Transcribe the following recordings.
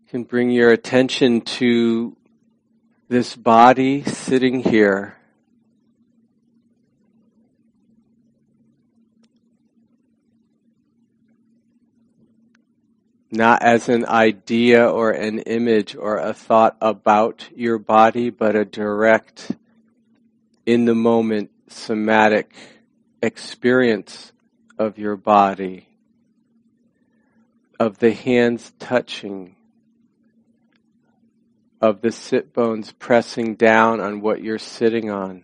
can bring your attention to this body sitting here. Not as an idea or an image or a thought about your body, but a direct, in the moment, somatic experience of your body, of the hands touching, of the sit bones pressing down on what you're sitting on.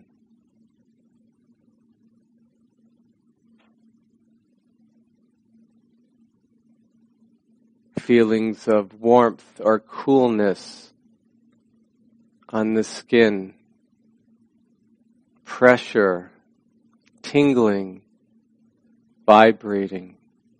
Feelings of warmth or coolness on the skin, pressure, tingling, vibrating.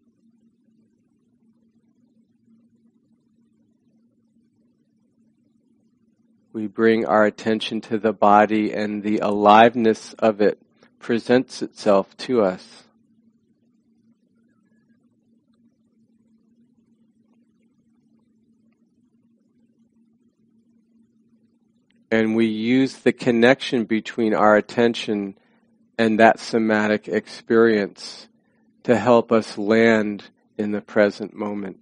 We bring our attention to the body, and the aliveness of it presents itself to us. And we use the connection between our attention and that somatic experience to help us land in the present moment.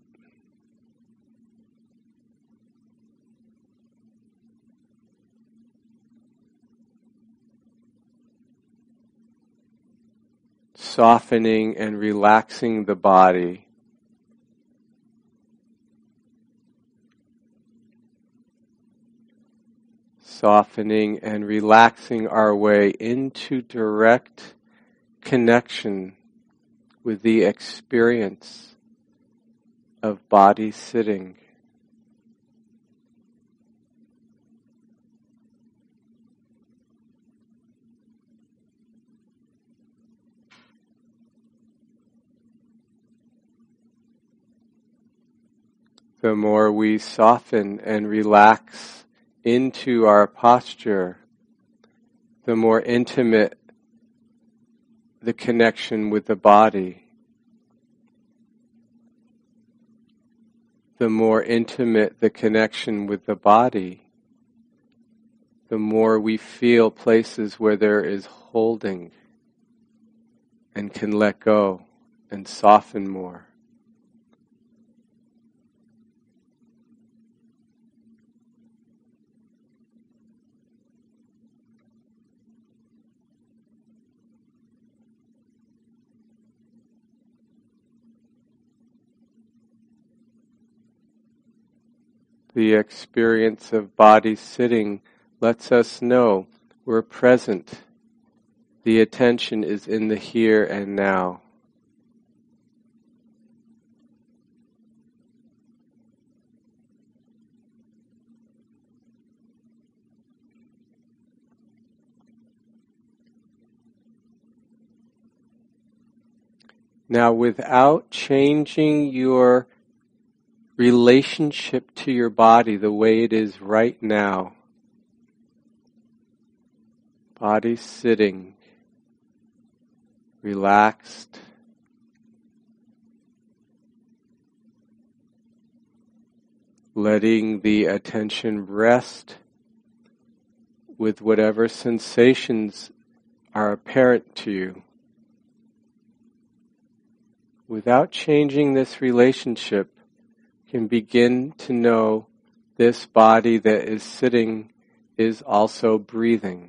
Softening and relaxing the body. Softening and relaxing our way into direct connection with the experience of body sitting. The more we soften and relax into our posture, the more intimate the connection with the body. The more intimate the connection with the body, the more we feel places where there is holding and can let go and soften more. The experience of body sitting lets us know we're present. The attention is in the here and now. Now, without changing your relationship to your body the way it is right now, body sitting, relaxed, letting the attention rest with whatever sensations are apparent to you. Without changing this relationship, can begin to know this body that is sitting is also breathing.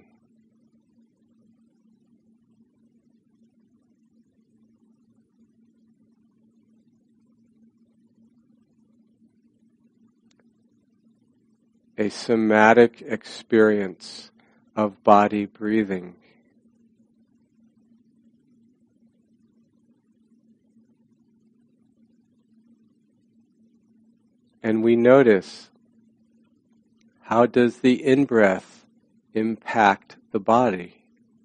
A somatic experience of body breathing. And we notice, how does the in-breath impact the body?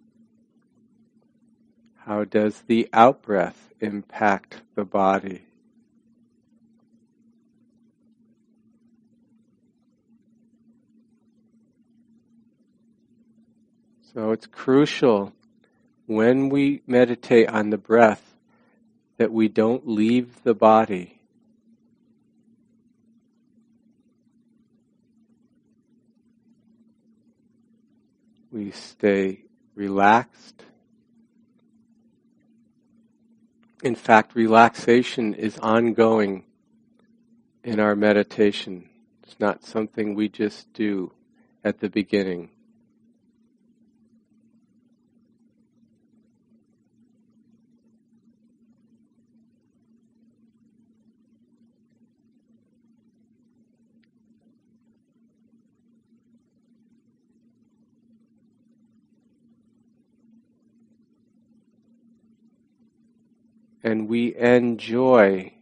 How does the out-breath impact the body? So it's crucial when we meditate on the breath that we don't leave the body. we stay relaxed. In fact, relaxation is ongoing in our meditation. It's not something we just do at the beginning. And we enjoy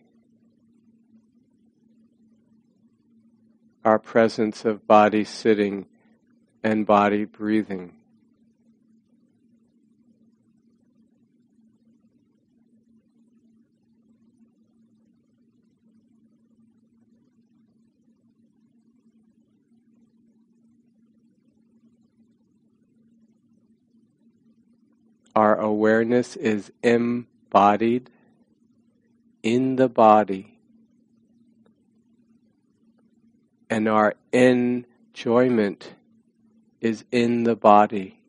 our presence of body sitting and body breathing. Our awareness is embodied in the body, and our enjoyment is in the body.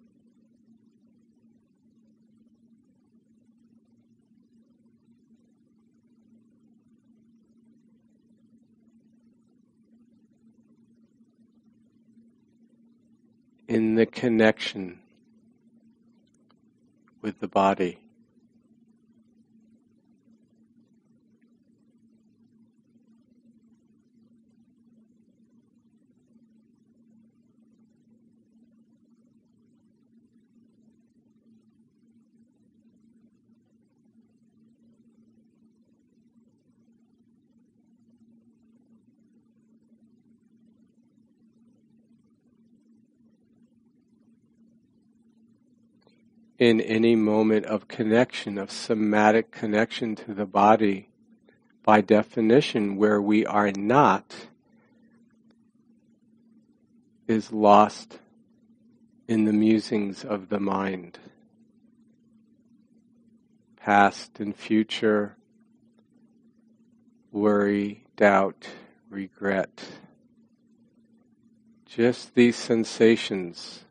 In the connection with the body. In any moment of connection, of somatic connection to the body, by definition, where we are not, is lost in the musings of the mind. Past and future, worry, doubt, regret. Just these sensations.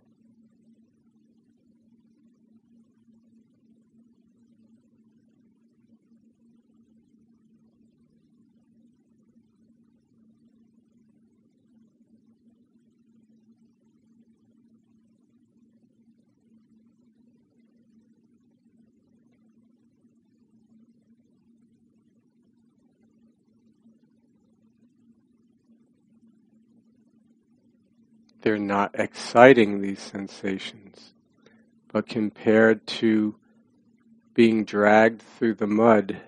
They're not exciting, these sensations, but compared to being dragged through the mud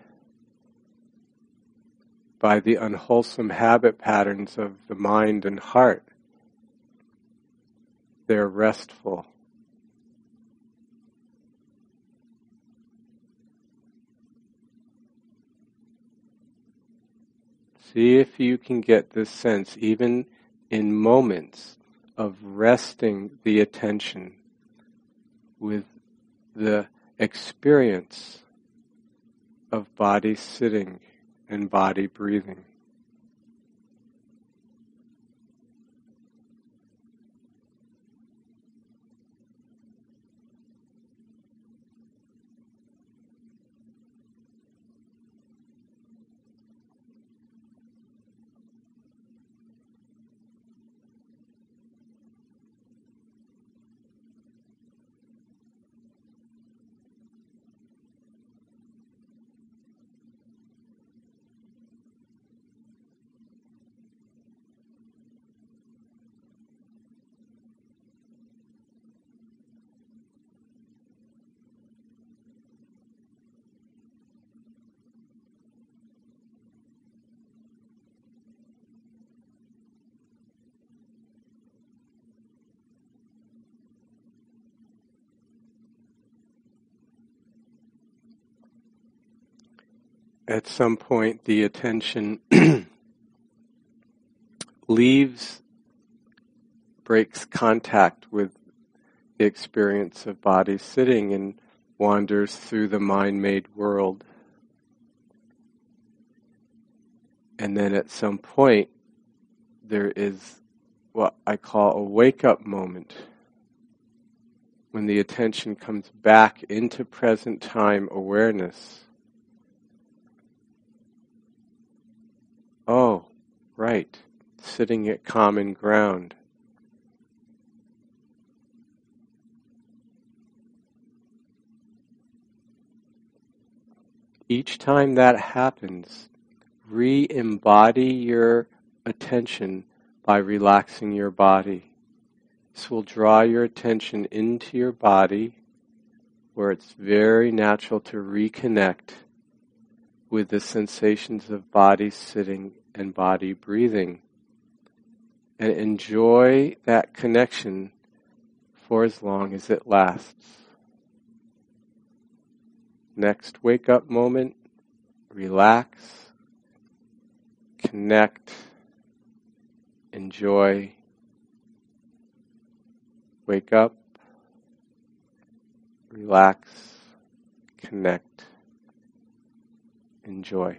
by the unwholesome habit patterns of the mind and heart, they're restful. See if you can get this sense, even in moments of resting the attention with the experience of body sitting and body breathing. At some point, the attention breaks contact with the experience of body sitting and wanders through the mind-made world. And then at some point, there is what I call a wake-up moment, when the attention comes back into present time awareness, oh, right, sitting at common ground. Each time that happens, re-embody your attention by relaxing your body. This will draw your attention into your body, where it's very natural to reconnect with the sensations of body sitting and body breathing. And enjoy that connection for as long as it lasts. Next wake-up moment, relax, connect, enjoy, wake up, relax, connect, enjoy.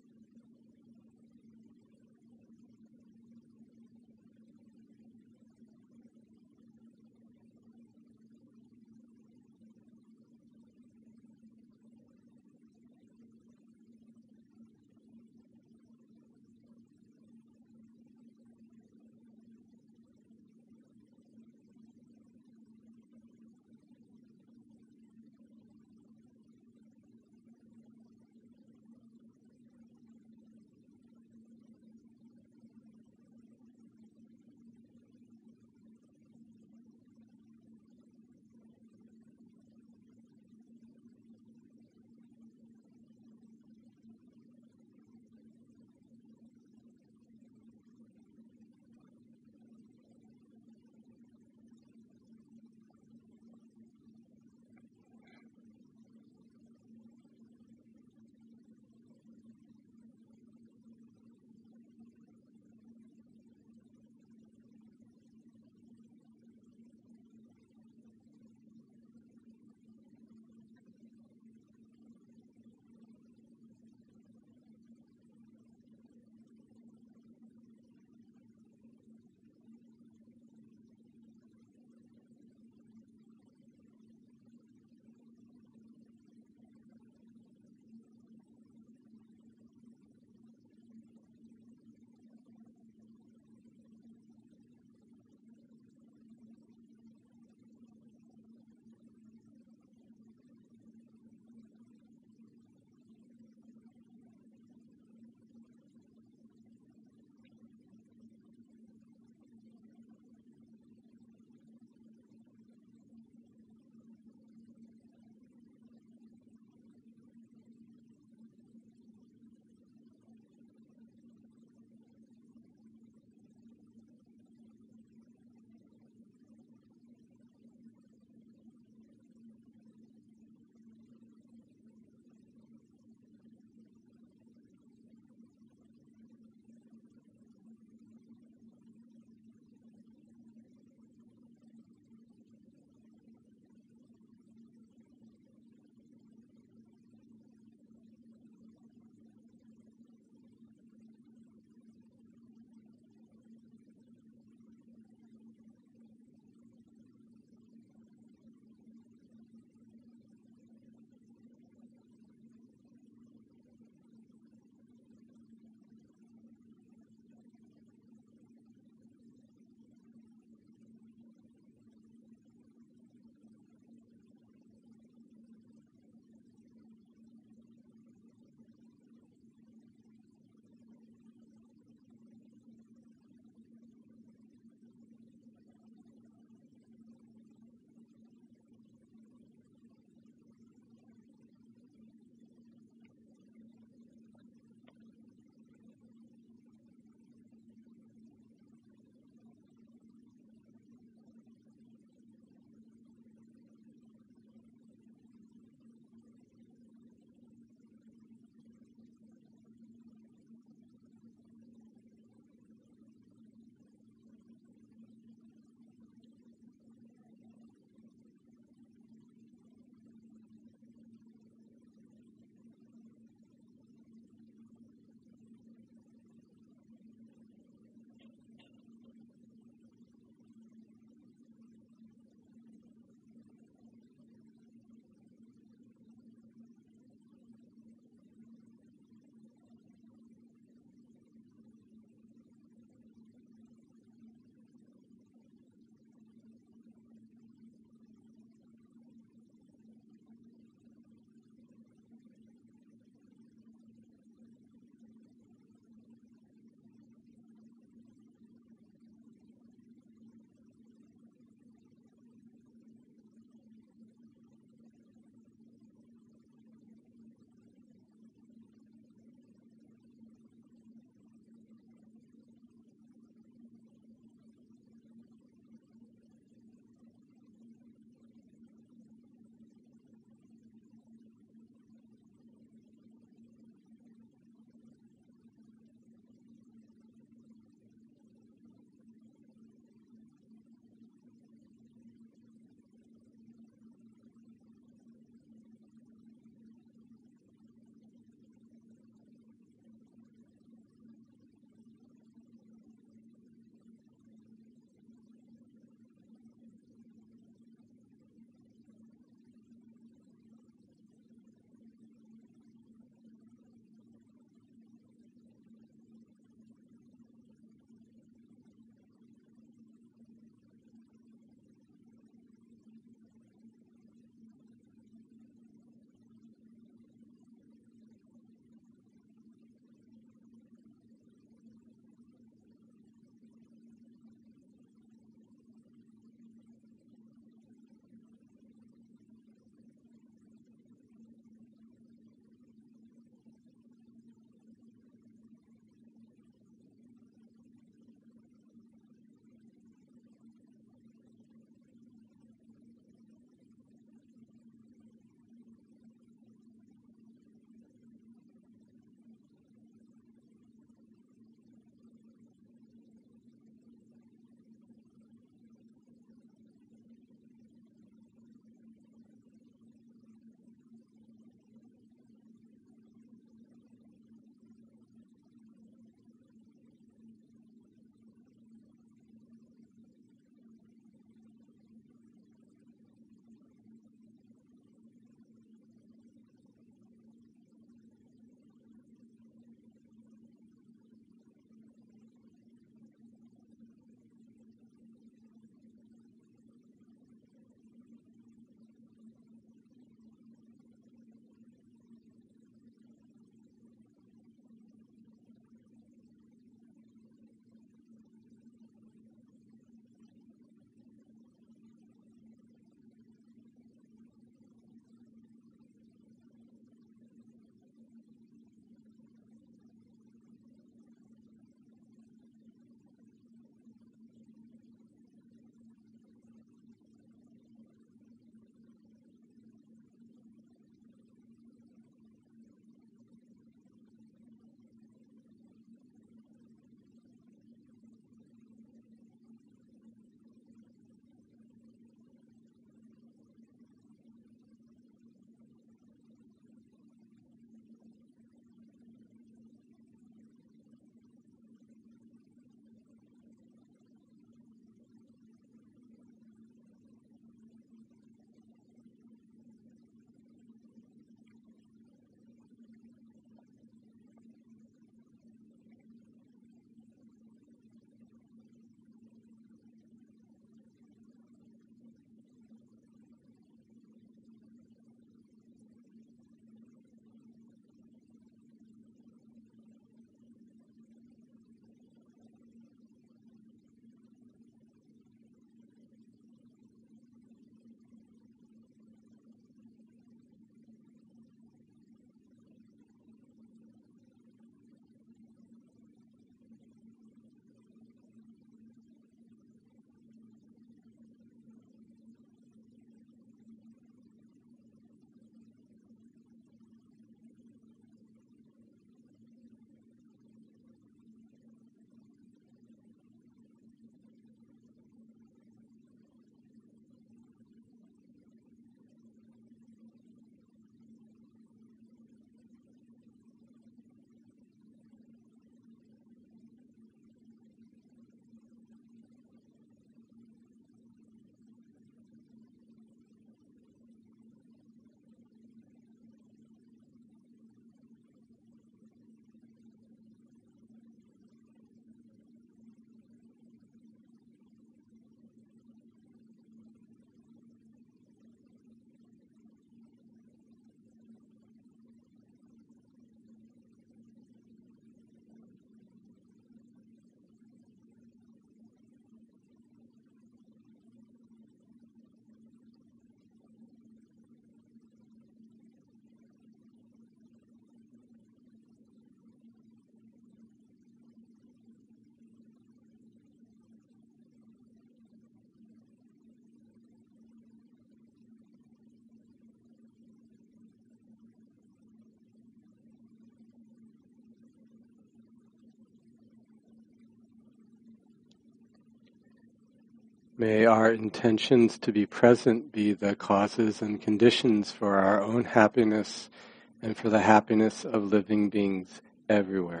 May our intentions to be present be the causes and conditions for our own happiness and for the happiness of living beings everywhere.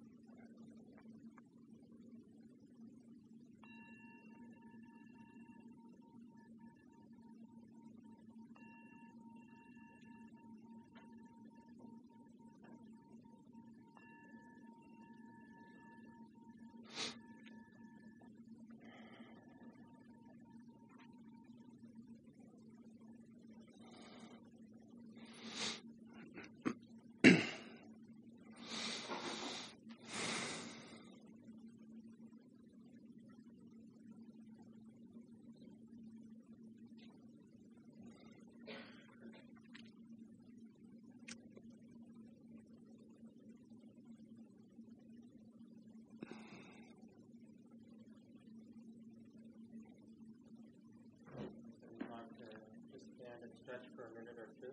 Stretch for a minute or two.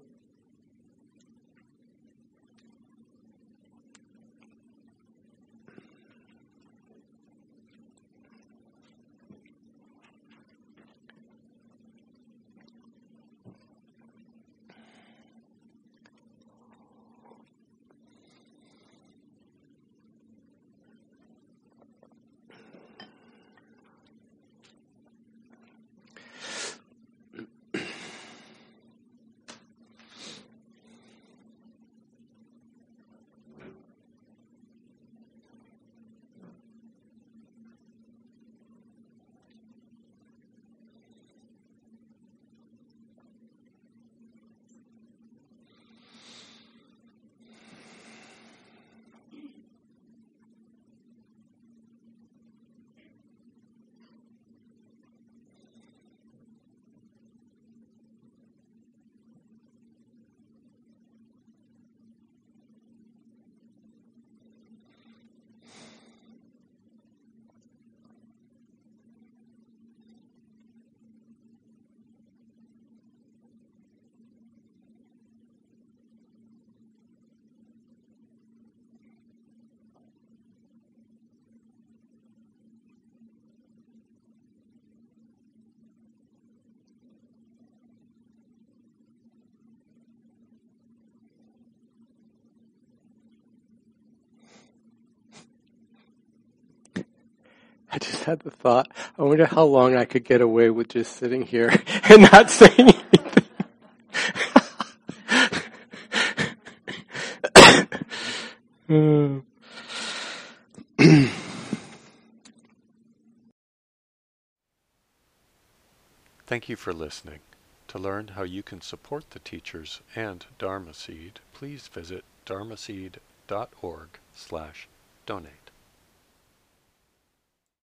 I just had the thought, I wonder how long I could get away with just sitting here and not saying anything. Thank you for listening. To learn how you can support the teachers and Dharma Seed, please visit dharmaseed.org/donate.